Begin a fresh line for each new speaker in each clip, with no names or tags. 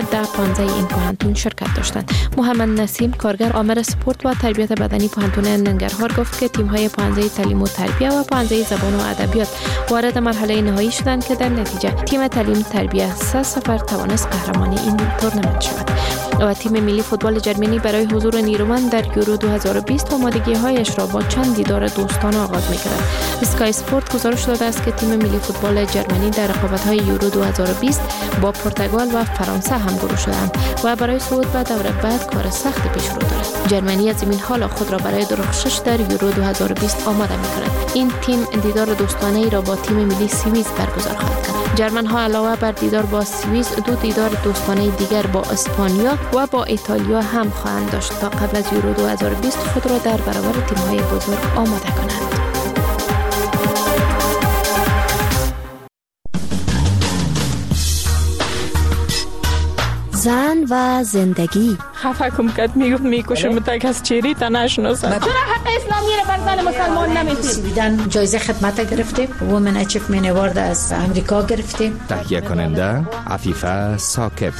که در 15 این پوهنتون شرکت داشتند. محمد نسیم کارگر آمر سپورت و تربیت بدنی پوهنتون ننگرهار گفت که تیم‌های پوهنځی تعلیم و تربیه و پوهنځی زبان و ادبیات وارد مرحله نهایی شدند که در نتیجه تیم تعلیم و تربیه 3-0 توانست قهرمان این تورنمنت شود. و تیم ملی فوتبال جرمنی برای حضور نیرومند در یورو 2020 آمادگی‌هایش را با چند دیدار دوستانه آغاز می‌کند. اسکای اسپورت گزارش داده است که تیم ملی فوتبال جرمنی در رقابت‌های یورو 2020 با پرتغال و فرانسه همگروه شدند و برای صعود به دور بعد کار سخت پیش رو دارد. جرمنی از این حال خود را برای درخشش در یورو 2020 آماده می‌کند. این تیم دیدار دوستانه‌ای را با تیم ملی سوئیس برگزار خواهد کرد. جرمن‌ها علاوه بر دیدار با سوئیس 2 دیدار دوستانه دیگر با اسپانیا و با ایتالیا هم خواهند داشت تا قبل از یورو 2020 خود را در برابر تیم‌های بزرگ آماده کنند.
زن و زندگی.
خفه کم کرد میگفت میکشم تک از چیری تا نشناسم.
چرا حق اسلامی رو بر زن مسلمان نمیدید؟
سویدن جایزه خدمت گرفتیم، وومن اچیومنت اوارد از امریکا گرفتیم.
تهیه کننده عفیفه ثاقب.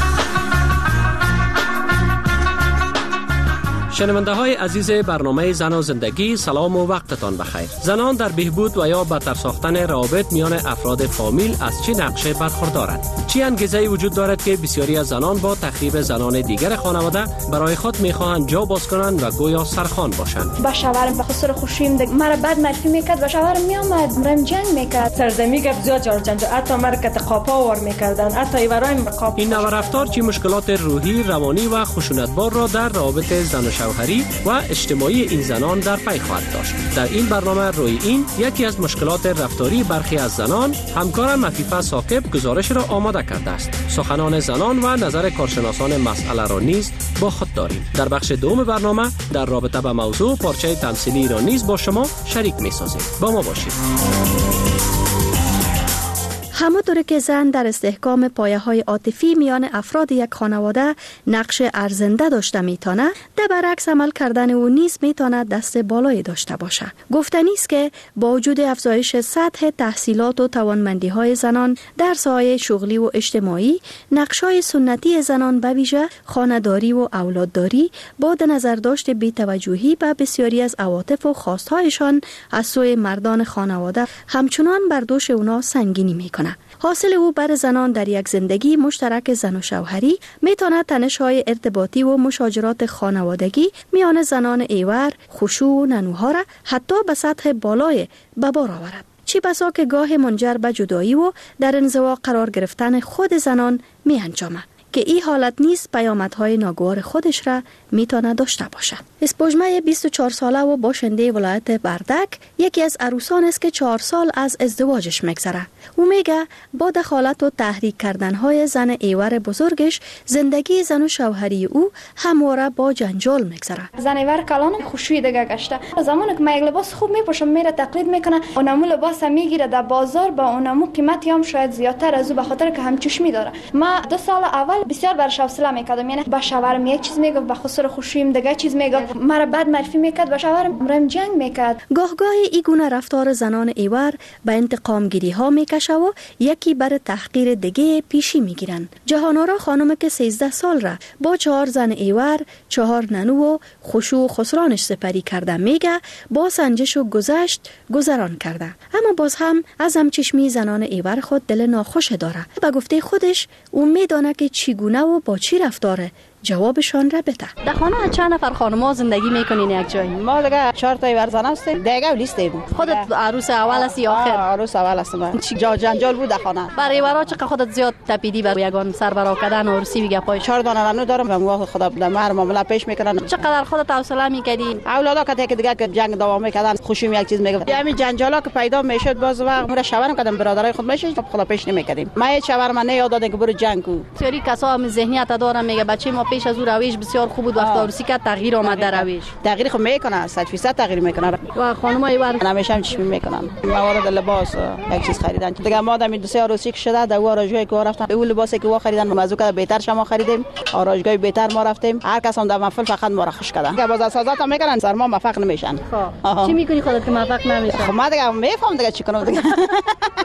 شنونده های عزیز برنامه زن و زندگی، سلام و وقتتان بخیر. زنان در بهبود و یا بهتر ساختن روابط میان افراد فامیل از چه نقشه برخوردارند؟ چه انگیزه‌ای وجود دارد که بسیاری از زنان با تخریب زنان دیگر خانواده برای خود میخواهند جا باز کنند و گویا سرخوان باشند؟
با شوهرم به خاطر خوشیم مرا بد معرفی میکرد، با شوهرم میامد مرم جنگ میکرد،
سرزمی گپ زیاد جارجنج، حتی مرکت قاپا ور میکردن، حتی ایورایم قاپ.
این نوع رفتار چه مشکلات روحی، روانی و خشونتبار را در روابط زن و شوهری و اجتماعی این زنان در پی خواهد داشت. در این برنامه روی این یکی از مشکلات رفتاری برخی از زنان، همکارم عفیفه ثاقب گزارش را آماده کرده است. سخنان زنان و نظر کارشناسان مسئله را نیز با خود داریم. در بخش دوم برنامه در رابطه با موضوع پارچه تمثیلی را نیز با شما شریک می‌سازیم. با ما باشید.
همانطور که زن در استحکام پایه‌های عاطفی میان افراد یک خانواده نقش ارزنده داشته میتونه، در برعکس عمل کردن او نیز میتونه دست بالایی داشته باشه. گفتنی است که با وجود افزایش سطح تحصیلات و توانمندی‌های زنان در ساحه شغلی و اجتماعی، نقش‌های سنتی زنان به ویژه خانه‌داری و اولادداری با در نظر داشت بی‌توجهی به بسیاری از عواطف و خواست‌هایشان از سوی مردان خانواده همچنان بر دوش اونا سنگینی میکنه. حاصل او بر زنان در یک زندگی مشترک زن و شوهری میتونه تنش‌های ارتباطی و مشاجرات خانوادگی میان زنان ایور، خشوع و ننوها را حتی به سطح بالای به بار آورد. چی بسا که گاه منجر به جدایی و در انزوا قرار گرفتن خود زنان می انجامد که این حالت نیز پیامدهای ناگوار خودش را میتونه داشته باشد. اسپوجمه 24 ساله و باشنده ولایت بردک یکی از عروسان است که 4 سال از ازدواجش میگذره. او میگه با دخالت و تحریک کردنهای زن ایور بزرگش زندگی زن و شوهری او همواره با جنجال میگذره.
زن ایور کلان خوشوی دیگه گشته. زمانی که من یک لباس خوب میپوشم میره تقلید میکنه، اونمو لباس میگیره در بازار با اونمو قیمتی هم شاید زیادتر از او به خاطر که هم چشمی داره. ما 2 سال اول بسیار برش حوصله میکردم، یعنی با شوهرم یک چیز میگفت به خاطر خوشیم دیگه چیز میگفت، مرا بد معرفی میکرد، با شوهرم مرم جنگ میکرد. گاهگاهی این گونه رفتار زنان ایور به انتقام گیری ها میکشه و یکی بر تحقیر دیگه پیشی میگیرن. جهانارا خانم که 13 سال را با 4 زن ایور، 4 ننو و خشوع و خسرانش سپری کرده میگه با سنجش و گذشت گذران کرده، اما باز هم از همچشمی زنان ایور خود دل ناخوش داره. به گفته خودش او میدانه که چگونه و با چی رفتاره جوابشان را بده.
در خانه چند نفر خانم‌ها زندگی میکنین یک جایی؟
ما دیگه 4 تا ورزن هستیم، دیگه لیستیم.
خودت عروس اول هستی یا آخر؟
عروس اول هستم. چی جنجال بود در خانه.
برای ورا چقدر خودت زیاد تپیدی بر یگان سربرا کردن عروسی بگه پای
4 دانه رنو دارم و موقع خدا در مهر معامله پیش میکنن.
چقدر خودت حوصله میکردی؟
اولادا که دیگه که جنگ دوام میکردن خوشیم یک چیز میگفت. همین جنجالا که پیدا میشد باز وقت میره شوهرم کردم برادرای خود میشه خدا پیش نمیکردیم. ما هیچ شوهرم نه یاد دادن که برو جنگ کو.
سری کسا هم ذهنیت دارن میگه بچه ما پیش از او رویش بسیار خوب بود، وقت عروسی که تغییر آمد در رویش.
تغییر خو میکنه 100% تغییر میکنه.
و خانمای ور
همیشه هم چشمی میکنن. موارد لباس یک چیز خریدن دیگه ما دم 2 3 عروسی که شده در آراژگاهی که رفتن اون لباسی که وا خریدن موضوع که بهتر شما خریدیم، آراژگاه بهتر ما رفتیم، هر کس هم در محفل فقط ما را خوش کردن. که باز سازات هم میکنن سر ما موفق نمیشن.
چی میکنی خودت که موفق نمیشی؟
خب ما دیگه میفهم دیگه چی کنم دیگه.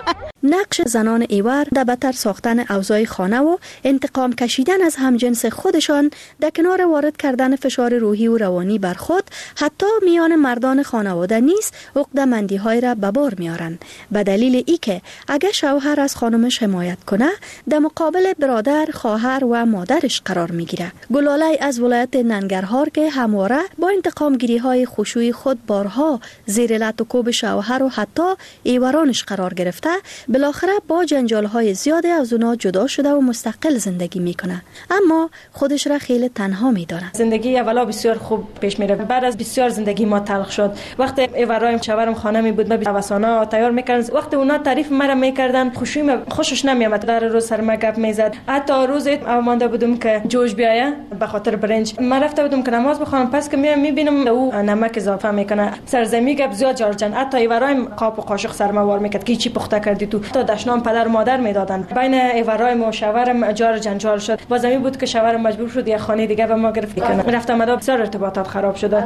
نقش زنان ایور در بهتر ساختن اوضاع خانه و انتقام کشیدن از همجنس خودشان در کنار وارد کردن فشار روحی و روانی بر خود حتی میان مردان خانواده نیز عقده‌مندی‌های را به بار میارند، به دلیل اینکه اگر شوهر از خانمش حمایت کنه در مقابل برادر، خواهر و مادرش قرار میگیره. گلاله از ولایت ننگرهار که همواره با انتقام گیری های خشوعی خود بارها زیر لط و کوب شوهر و حتی ایورانش قرار گرفته، بالاخره با جنجال های زیاده از اونا جدا شده و مستقل زندگی میکنه، اما خودش را خیلی تنها میداره.
زندگی اولا بسیار خوب پیش میره، بعد از بسیار زندگی ما تلخ شد. وقتی ایورایم شوهرم خانمی بود، من اوسانا تیار میکردن، وقتی اونا تعریف مرا میکردن خوشش نمیامد، در روز سر ما گپ میزد. حتی روز مانده بودم که جوش بیایه به خاطر برنج، من رفته بودم که نماز بخوانم، پس که میبینم او نمک اضافه میکنه، سرزمی گپ زیاد جارجن. حتی ایورایم قاب و قاشق سر ما وار میکرد که چی پخته کردی تو، تا دشنام پدر و مادر میدادن. بین ایورایم و شوهرم جار جنجال شد. بازمی بود که شوهرم مجبور شد یه خانه دیگه به ما گرفت کنه. رفتم مدا بسیار ارتباطات خراب شده.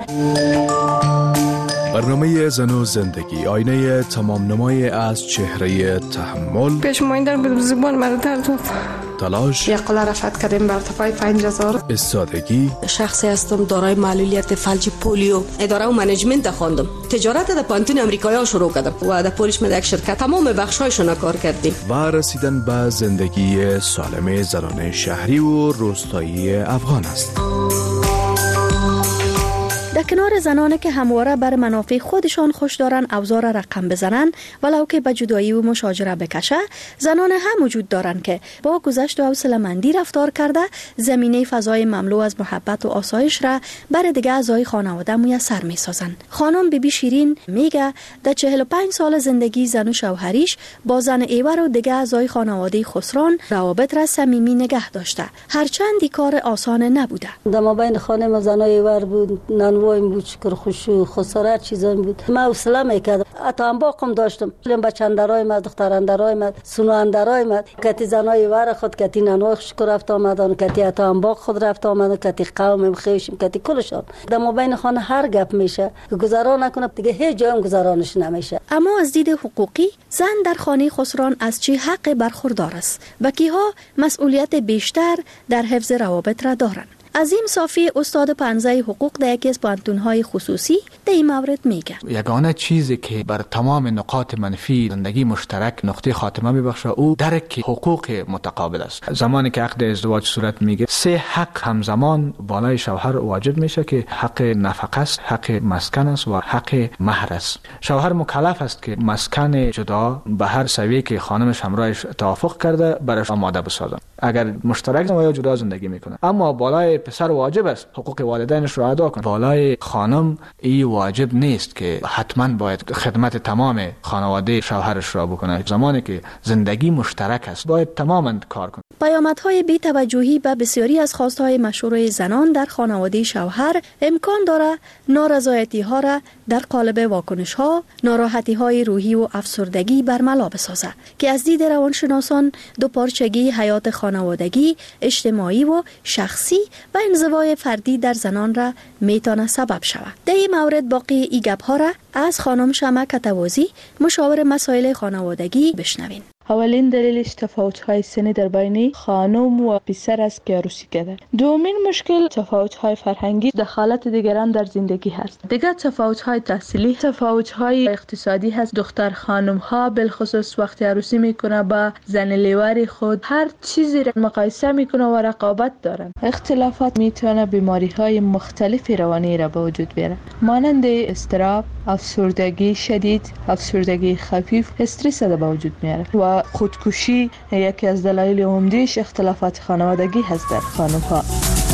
برنامه زن و زندگی، آینه تمام نمای از چهره تحمل.
پیشمایندر بود زبان مرا درد داد.
تلاش.
یک قله رفت کردیم بر ارتفاع 5000.
استادگی.
شخصی هستم دارای معلولیت فلج پولیو. اداره و منیجمنت خواندم. تجارت در پانتون امریکایی شروع کردم و در پولیش من یک شرکت تمام بخشایشون کار کردیم.
و رسیدن به زندگی سالم زنان شهری و روستایی افغان است.
در کنار زنانی که همواره بر منافع خودشان خوش دارن اوضاع را رقم بزنن ولو که به جدایی و مشاجره بکشه، زنان هم وجود دارن که با گذشت و حوصله‌مندی رفتار کرده زمینه فضای مملو از محبت و آسایش را بر دیگه اعضای خانواده میسر میسازن. خانم بیبی شیرین میگه در 45 سال زندگی زن و شوهریش با زن ایور و دیگه اعضای خانواده خسران روابط را صمیمی نگه داشته، هرچند کار آسان نبوده.
در مابین خانم زنای ایور بود، نانوایم بود، شکر خوشو خسارت چیزایی بود. من حوصله میکردم، حتی انباقم داشتم، بچندرای من، دختراندرای من، سنواندرای من، کتی زنای ایور خود، کتی نانوای شکر رفت آمدن، کتی حتی انباق خود رفت آمدن، کتی قوم خیشم، کتی کلشان. در مابین خانه هر گپ میشه که گذران نکنه، دیگه هیچ جایم گذرانش نمیشه.
اما از دید حقوقی زن در خانه خسران از چه حق برخوردار است و کیها مسئولیت بیشتر در حفظ روابط را دارند؟ عظیم صافی استاد پنزه حقوق در یکی از پانتون‌های خصوصی در این مورد میگه
یگانه چیزی که بر تمام نقاط منفی زندگی مشترک نقطه خاتمه میبخشه او درک حقوق متقابل است. زمانی که عقد ازدواج صورت میگه 3 حق همزمان بالای شوهر واجب میشه که حق نفقه است، حق مسکن است و حق مهر است. شوهر مکلف است که مسکن جدا به هر سویه که خانمش همراهش توافق کرده برش آماده بسازه اگر مشترک یا جدا زندگی میکنه. اما بالای پسر واجب است حقوق والدینش را ادا کنه. بالای خانم این واجب نیست که حتما باید خدمت تمام خانواده شوهرش را بکنه. زمانی که زندگی مشترک است باید تماما کار کنه.
پیامدهای بی‌توجهی به بسیاری از خواستهای مشروع زنان در خانواده شوهر امکان داره نارضایتی‌ها را در قالب واکنش‌ها، ناراحتی‌های روحی و افسردگی برملا بسازه که از دید روانشناسان دوپارچگی حیات خانوادگی، اجتماعی و شخصی و انزوای فردی در زنان را میتونه سبب شود. در این مورد باقی ای گپ‌ها را از خانم شمع کتوازی مشاور مسائل خانوادگی بشنوین.
اولین دلیلش تفاوت‌های سنی در بین خانم و پسر است که عروسی کرده. دومین مشکل تفاوت‌های فرهنگی، دخالت دیگران در زندگی هست. دیگر تفاوت‌های تحصیلی، تفاوت‌های اقتصادی هست. دختر خانم‌ها بالخصوص وقتی عروسی میکنه با زن لیواری خود هر چیزی را مقایسه میکنه و رقابت دارن. اختلافات میتونه بیماری‌های مختلف روانی را به وجود بیاره، مانند اضطراب، افسردگی شدید، افسردگی خفیف، استرس را به وجود میاره و خودکشی یکی از دلایل عمده‌اش اختلافات خانوادگی هست در خانم‌ها.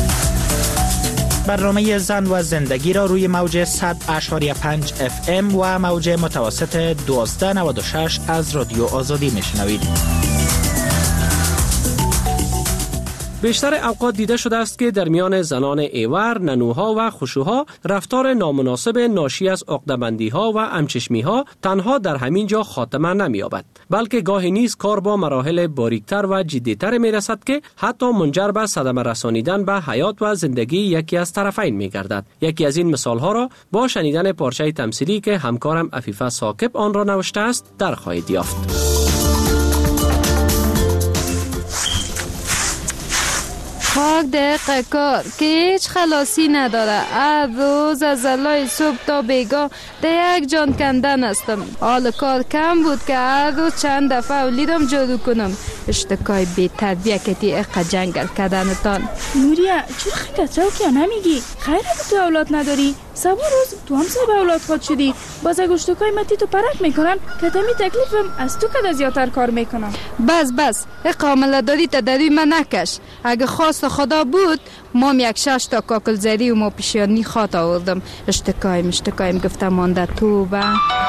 برنامه زن و زندگی را روی موج 100.5 FM و موج متوسط 1296 از رادیو آزادی میشنوید.
بیشتر اوقات دیده شده است که در میان زنان ایور، ننوها و خشوها رفتار نامناسب ناشی از عقده‌بندی‌ها و همچشمی‌ها تنها در همین جا خاتمه نمی‌یابد، بلکه گاهی نیز کار با مراحل باریکتر و جدی‌تر می‌رسد که حتی منجر به صدمه رسانیدن به حیات و زندگی یکی از طرفین می‌گردد. یکی از این مثال‌ها را با شنیدن پارچه تمثیلی که همکارم عفیفه ثاقب آن را نوشته است در خواهید یافت.
خاک دقیقه کار که هیچ خلاصی نداره. هر روز از علای صبح تا بیگاه ده یک جان کندن هستم. حال کار کم بود که هر روز چند دفعه اولیدم جارو کنم. اشتکای بی تربیه کتی اقا جنگل کردنتان.
نوریا چرا خیلی که نمیگی؟ خیلی تو اولاد نداری؟ سبا روز تو هم صاحب اولاد خود شدی. باز اگه اشتکای متی تو پرک میکنن که تمی تکلیفم از تو که زیادتر کار میکنم.
بس اقا عمل داری تا دروی من نکش. اگه خواست خدا بود مام یک 6 تا کاکل زری و ما پیشیانی خواد آوردم. اشتکایم گفتم مانده تو با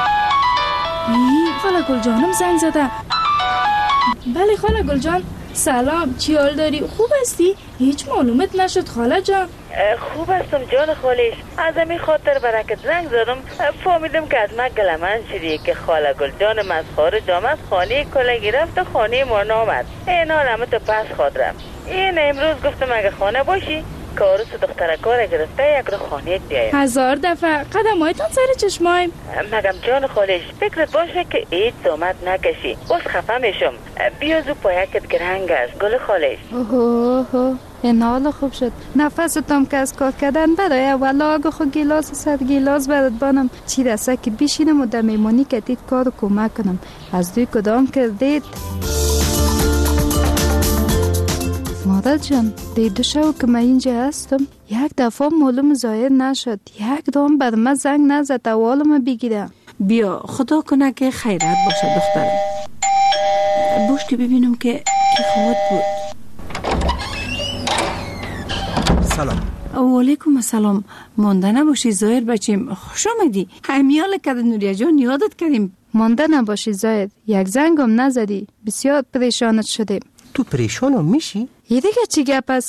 خاله گل جانم زنگ زده. بله خاله گل جان، سلام، چی حال داری؟ خوب هستی؟ هیچ معلومت نشد خاله جان.
خوب هستم جان خالش. از همین خاطر برکت زنگ زدم. فهمیدم که از من گلمن شدی که خاله گل جان مسخار جام از خانه کلگی رفت و خانه ما نامد. اینا همه تو پس خادرم. این امروز گفتم اگه خانه باشی کارو دختر کار گرفته یک رو خانه بیایم.
1000 دفعه قدمایتان سر چشمایم.
مگم جان خالش فکرت باشه که هیچ زحمت نکشی. باز خفه میشم. بیا زو پایکت گرنگ است گل خالش.
اوه این حال خوب شد. نفستم که از کار کردن برای اولا اگه خود گیلاس 100 گیلاس برات بانم چی رسه که بشینم و در میمانی کتید کارو کمک کنم. از دوی کدام کردید؟ مادر جان دیدو شو که من اینجا هستم یک دفعه معلوم ظاهر نشد. یک دام بر من زنگ نزد اولم بگیرم.
بیا خدا کنه که خیرت باشه دخترم. باش که ببینم که خواهد بود.
سلام.
و علیکم السلام. مانده نباشی ظاهر بچیم. خوش آمدی. همیال کرد نوریا جان یادت کردیم.
مانده نباشی ظاهر. یک زنگم نزدی. بسیار پریشانت شدیم.
تو پریشانم میشی؟
یه دیگه چی گپ است؟